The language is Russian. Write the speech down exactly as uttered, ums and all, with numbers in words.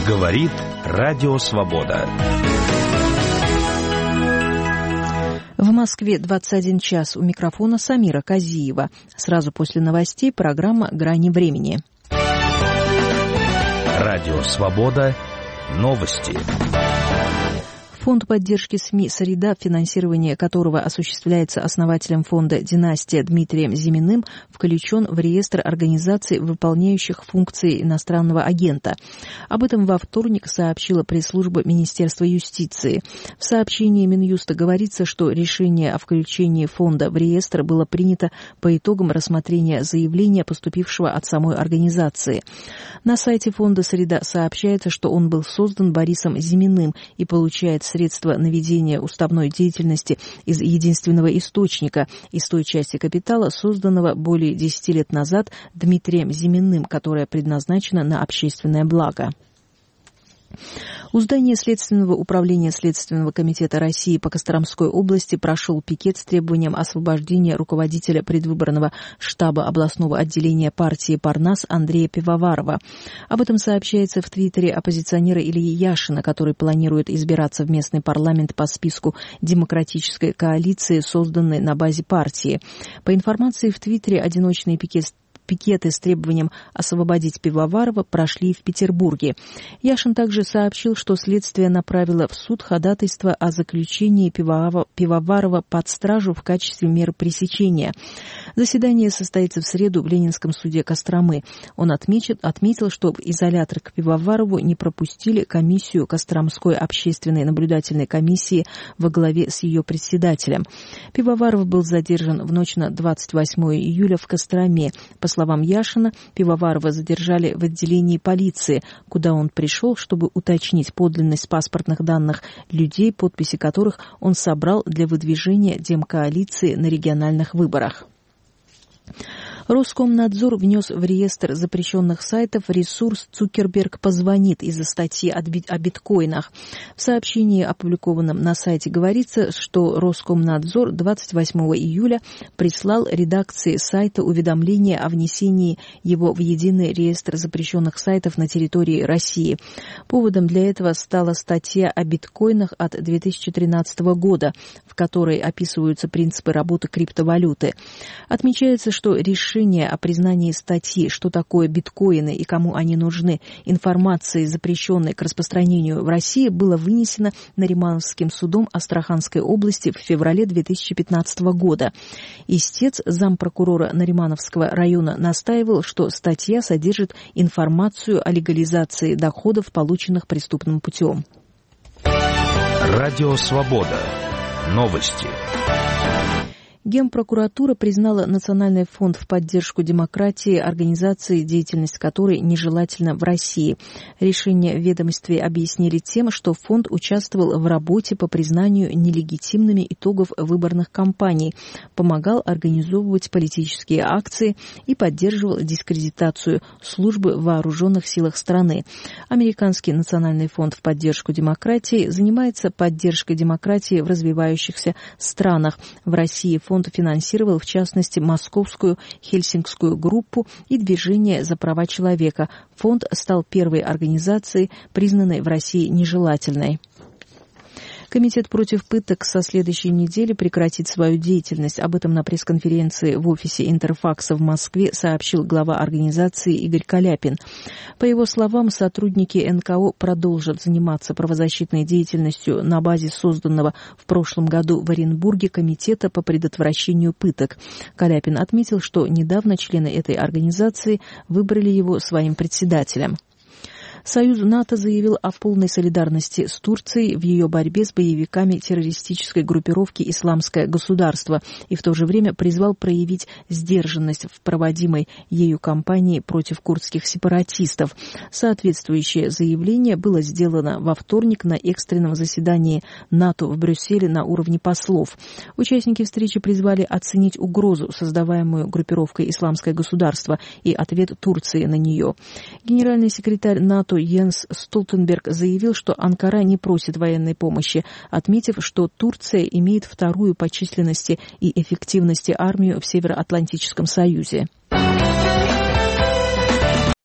Говорит Радио Свобода. В Москве двадцать один час. У микрофона Самира Казиева. Сразу после новостей программа «Грани времени». Радио Свобода. Новости. Фонд поддержки СМИ «Среда», финансирование которого осуществляется основателем фонда «Династия» Дмитрием Зиминым, включен в реестр организаций, выполняющих функции иностранного агента. Об этом во вторник сообщила пресс-служба Министерства юстиции. В сообщении Минюста говорится, что решение о включении фонда в реестр было принято по итогам рассмотрения заявления, поступившего от самой организации. На сайте фонда «Среда» сообщается, что он был создан Борисом Зиминым и получает средства на ведение уставной деятельности из единственного источника, из той части капитала, созданного более десяти лет назад Дмитрием Зиминым, которая предназначена на общественное благо. У здания Следственного управления Следственного комитета России по Костромской области прошел пикет с требованием освобождения руководителя предвыборного штаба областного отделения партии «Парнас» Андрея Пивоварова. Об этом сообщается в твиттере оппозиционера Ильи Яшина, который планирует избираться в местный парламент по списку демократической коалиции, созданной на базе партии. По информации в твиттере, одиночные пикеты Пикеты с требованием освободить Пивоварова прошли в Петербурге. Яшин также сообщил, что следствие направило в суд ходатайство о заключении Пивоварова под стражу в качестве меры пресечения. Заседание состоится в среду в Ленинском суде Костромы. Он отмечет, отметил, что в изолятор к Пивоварову не пропустили комиссию Костромской общественной наблюдательной комиссии во главе с ее председателем. Пивоваров был задержан в ночь на двадцать восьмое июля в Костроме. По словам Яшина, Пивоварова задержали в отделении полиции, куда он пришел, чтобы уточнить подлинность паспортных данных людей, подписи которых он собрал для выдвижения демкоалиции на региональных выборах. Роскомнадзор внес в реестр запрещенных сайтов ресурс «Цукерберг позвонит» из-за статьи о биткоинах. В сообщении, опубликованном на сайте, говорится, что Роскомнадзор двадцать восьмого июля прислал редакции сайта уведомление о внесении его в единый реестр запрещенных сайтов на территории России. Поводом для этого стала статья о биткоинах от две тысячи тринадцатого года, в которой описываются принципы работы криптовалюты. Отмечается, что решение Решение о признании статьи «Что такое биткоины и кому они нужны» информации, запрещенной к распространению в России, было вынесено Наримановским судом Астраханской области в феврале две тысячи пятнадцатого года. Истец, зампрокурора Наримановского района, настаивал, что статья содержит информацию о легализации доходов, полученных преступным путем. Радио Свобода. Новости. Генпрокуратура признала Национальный фонд в поддержку демократии организацией, деятельность которой нежелательна в России. Решение в ведомстве объяснили тем, что фонд участвовал в работе по признанию нелегитимными итогов выборных кампаний, помогал организовывать политические акции и поддерживал дискредитацию службы в вооруженных силах страны. Американский Национальный фонд в поддержку демократии занимается поддержкой демократии в развивающихся странах. В России фонд Фонд финансировал, в частности, Московскую Хельсинкскую группу и Движение за права человека. Фонд стал первой организацией, признанной в России нежелательной. Комитет против пыток со следующей недели прекратит свою деятельность. Об этом на пресс-конференции в офисе Интерфакса в Москве сообщил глава организации Игорь Каляпин. По его словам, сотрудники эн ка о продолжат заниматься правозащитной деятельностью на базе созданного в прошлом году в Оренбурге Комитета по предотвращению пыток. Каляпин отметил, что недавно члены этой организации выбрали его своим председателем. Союз НАТО заявил о полной солидарности с Турцией в ее борьбе с боевиками террористической группировки «Исламское государство» и в то же время призвал проявить сдержанность в проводимой ею кампании против курдских сепаратистов. Соответствующее заявление было сделано во вторник на экстренном заседании НАТО в Брюсселе на уровне послов. Участники встречи призвали оценить угрозу, создаваемую группировкой «Исламское государство», и ответ Турции на нее. Генеральный секретарь НАТО Йенс Столтенберг заявил, что Анкара не просит военной помощи, отметив, что Турция имеет вторую по численности и эффективности армию в Североатлантическом союзе.